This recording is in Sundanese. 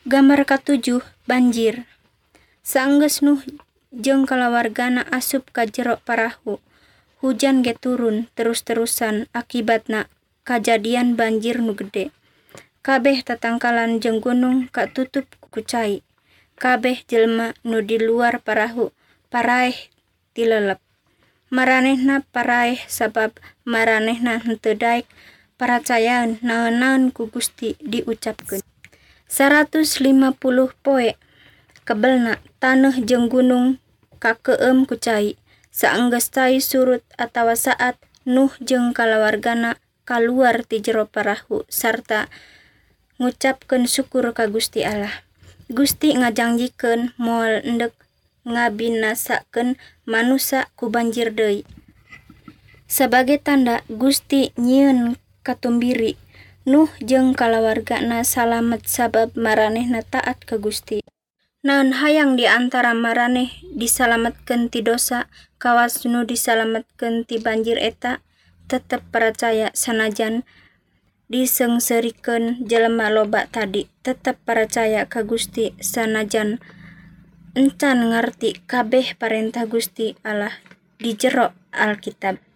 Gambar katujuh, banjir. Saenggeus Nuh jeung kalawargana asup ka jero parahu, hujan ge turun terus-terusan akibatna kajadian banjir nu gede. Kabeh tatangkalan jeung gunung katutup ku cai. Kabeh jelema nu di luar parahu paraeh tilelep. Maranehna paraeh sabab maranehna henteu daek paracayaeun naon-naon ku Gusti diucapkeun. 150 poe kebelna taneuh jeung gunung kakeueum ku cai. Saenggeus cai surut atawa saat Nuh jeung kalawargana kaluar ti jero parahu sarta ngucapkeun syukur ka Gusti Allah. Gusti ngajanjikeun moal endek ngabinasakeun manusa ku banjir deui. Sebagai tanda Gusti nyieun katumbiri, Nuh jeung kalawargana salamet sabab maranehna taat ka Gusti. Naon hayang di antara maraneh disalametkeun ti dosa kawas nu disalametkeun ti banjir eta tetep paracaya sanajan disengseurekeun jelema loba tadi, tetep paracaya ka Gusti sanajan encan ngarti kabeh parentah Gusti Allah di jero Alkitab.